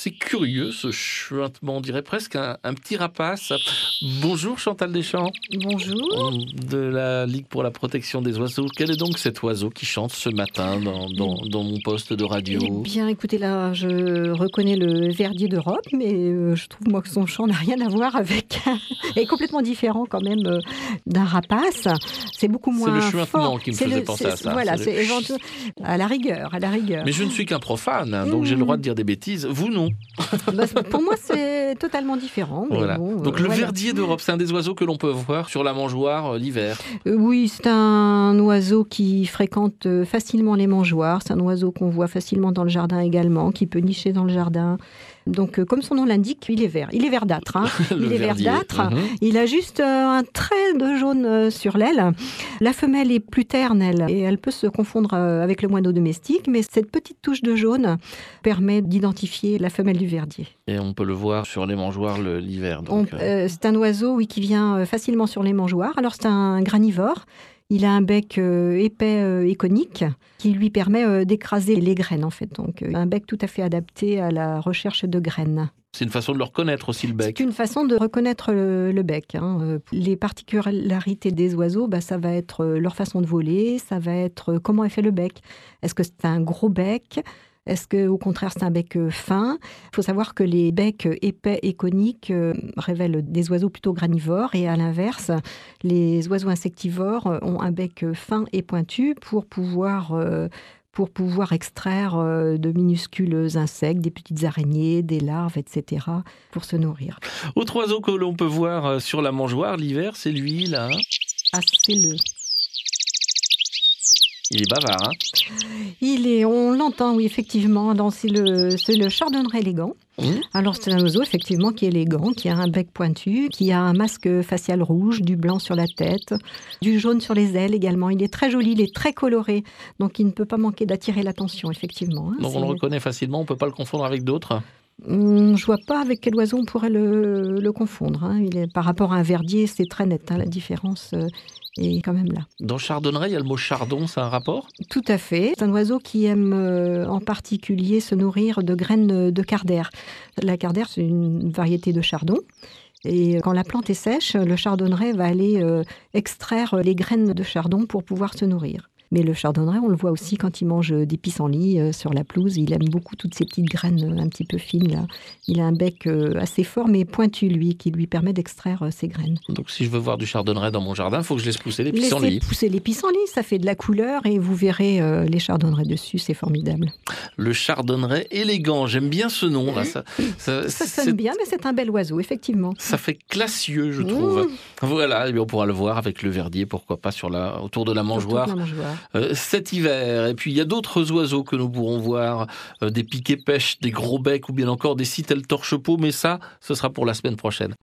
C'est curieux ce chuintement, on dirait presque un petit rapace. Bonjour Chantal Deschamps, Bonjour. de la Ligue pour la protection des oiseaux. Quel est donc cet oiseau qui chante ce matin dans mon poste de Eh radio? bien, écoutez, là, je reconnais le verdier d'Europe, mais je trouve, moi, que son chant n'a rien à voir avec est complètement différent quand même, d'un rapace. C'est beaucoup C'est le moins chuintement fort. qui me C'est faisait le penser à ça. voilà, C'est c'est le éventuellement à la rigueur, à la rigueur. Mais je ne suis qu'un profane, hein, donc j'ai le droit de dire des bêtises. Vous, non. Bah, pour moi, c'est totalement différent, mais Voilà. bon, Donc le voilà. verdier d'Europe, c'est un des oiseaux que l'on peut voir sur la mangeoire l'hiver. Oui, c'est un oiseau qui fréquente facilement les mangeoires. C'est un oiseau qu'on voit facilement dans le jardin également, qui peut nicher dans le jardin. Donc, comme son nom l'indique, il est vert. Il est verdâtre. Hein. Le Il est verdier. verdâtre. Mhm. Il a juste un trait de jaune sur l'aile. La femelle est plus terne, elle, et elle peut se confondre avec le moineau domestique. Mais cette petite touche de jaune permet d'identifier la femelle du verdier. Et on peut le voir sur les mangeoires l'hiver. Donc, C'est un oiseau, oui, qui vient facilement sur les mangeoires. Alors, c'est un granivore. Il a un bec épais et conique qui lui permet d'écraser les graines, en fait. Donc, un bec tout à fait adapté à la recherche de graines. c'est une façon de le reconnaître aussi, le bec. C'est une façon de reconnaître le bec. Hein. Les particularités des oiseaux, ça va être leur façon de voler, ça va être comment est fait le bec. Est-ce que c'est un gros bec ? Est-ce qu'au contraire, c'est un bec fin ? Il faut savoir que les becs épais et coniques révèlent des oiseaux plutôt granivores. Et à l'inverse, les oiseaux insectivores ont un bec fin et pointu pour pouvoir extraire de minuscules insectes, des petites araignées, des larves, etc., pour se nourrir. Autre oiseau que l'on peut voir sur la mangeoire l'hiver, c'est lui, là. Ah, c'est le... Il est bavard, hein. On l'entend, oui, effectivement. C'est le chardonneret élégant. Alors, c'est un oiseau, effectivement, qui est élégant, qui a un bec pointu, qui a un masque facial rouge, du blanc sur la tête, du jaune sur les ailes également. Il est très joli, il est très coloré. Donc, il ne peut pas manquer d'attirer l'attention, effectivement. Donc, on le reconnaît facilement, on ne peut pas le confondre avec d'autres. Je ne vois pas avec quel oiseau on pourrait le confondre. Hein. Par rapport à un verdier, c'est très net. Hein, la différence est quand même là. Dans chardonneret, il y a le mot chardon, c'est un rapport ? Tout à fait. C'est un oiseau qui aime en particulier se nourrir de graines de cardère. La cardère, c'est une variété de chardon. Et quand la plante est sèche, le chardonneret va aller extraire les graines de chardon pour pouvoir se nourrir. Mais le chardonneret, on le voit aussi quand il mange des pissenlits sur la pelouse. Il aime beaucoup toutes ces petites graines un petit peu fines, là. Il a un bec assez fort, mais pointu, lui, qui lui permet d'extraire ces graines. Donc, si je veux voir du chardonneret dans mon jardin, il faut que je laisse pousser les pissenlits. Laissez pousser les pissenlits, ça fait de la couleur et vous verrez les chardonnerets dessus, c'est formidable. Le chardonneret élégant, j'aime bien ce nom. Là. Ça sonne bien, mais c'est un bel oiseau, effectivement. Ça fait classieux, je trouve. Voilà, et bien on pourra le voir avec le verdier, pourquoi pas autour de la mangeoire. Cet hiver. Et puis il y a d'autres oiseaux que nous pourrons voir, des piquets pêches, des gros becs ou bien encore des citelles torche-peau, mais ça, ce sera pour la semaine prochaine.